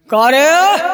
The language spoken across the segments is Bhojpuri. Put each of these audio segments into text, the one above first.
का रे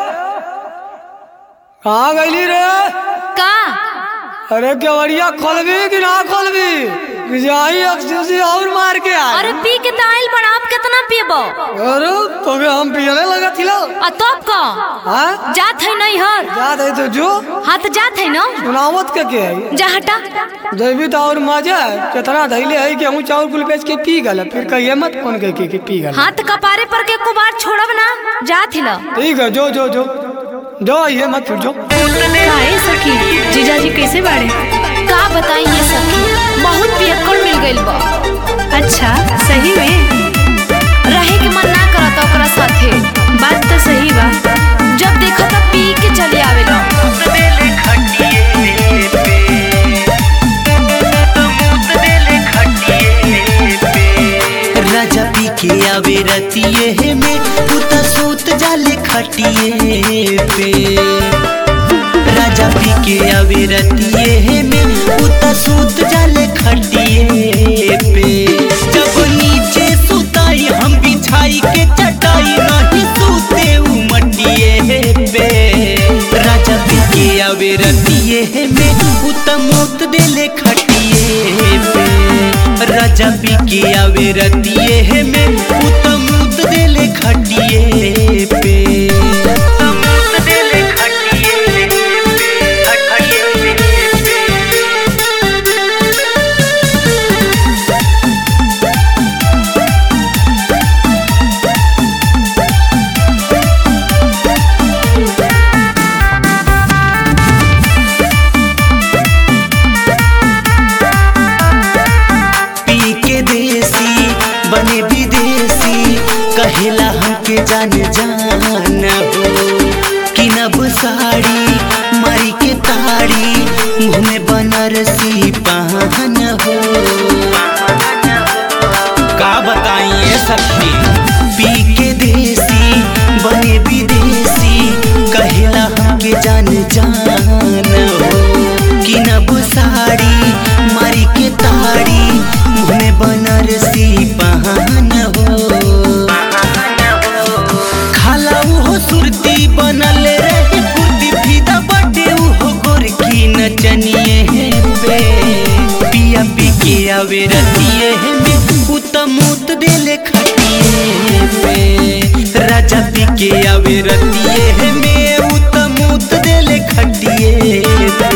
कहाँ गईली रे? का अरे केवड़िया खोलबी कि ना खोलबी? जाई अक्सुसी और मार के आ। अरे पी के दाइल बड़ा आप कितना पीबो? अरे तोके हम पियने लगा थिला। तब का हां जात है नहीं हर जात है तो जो हाँ तो जात है ना सुनावत के है जा हटा देवी तो और मजा कितना धैले है कि हम चाउर कुल बेच के पी गल फिर कहिए मत कौन के कि पी गल। हाँ तो कपारे पर के को बार छोड़ब ना जात हिला। ठीक है जो जो जो जो ये मत फिर जो। काहे सखी जीजाजी कैसे बाड़े? का बताई ये सखी बहुत पियक्कड़ मिल गइल बा। अच्छा सही में रहे के मन ना करत ओकरा साथे। बात तो सही बा। जब देखो तब पी के चले आवेला। राजा पी के आवे रतिये में पुता सूत जाले खटिए पे। राजा पी के आवे रतिये में पुता सूत जाले खटिए पे। जब नीचे सुताई हम बिछाई के चटाई नहीं सूते उमटिए पे। राजा पी के आवे रतिये में पुता मूत देले खटिए पे। राजा पी के आवे रतिये में उतमूत देले खटिए पे। उतमूत देले खटिए पी के देसी बने विदेशी कहेला हमके जान जान हो। कि नब साड़ी मारी के ताड़ी मुँह में बनारसी पहन हो। का बताइए सखी पी के देसी बने विदेशी कहेला हमके जान जान हो। कि नब साड़ी मारी के ताड़ी मुँह में बनारसी पहन हो। खाला उहो सुरती बनल रहे फुर्ती फीदा बटे उहो गोरखी नचनिए पे। पिया पी के आवे रतिये में उतमूत देले खटिए पे। राजा पी के आवे रतिये में उतमूत देले खटिए पे।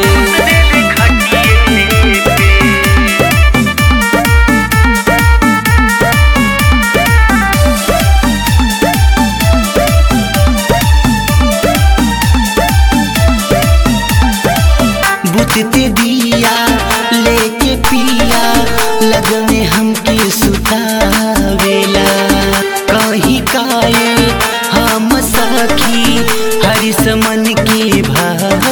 बुतते दिया लेके पिया लगने हमके सुतावेला। कहीं काए हम सखी हरिस मन के भावेला।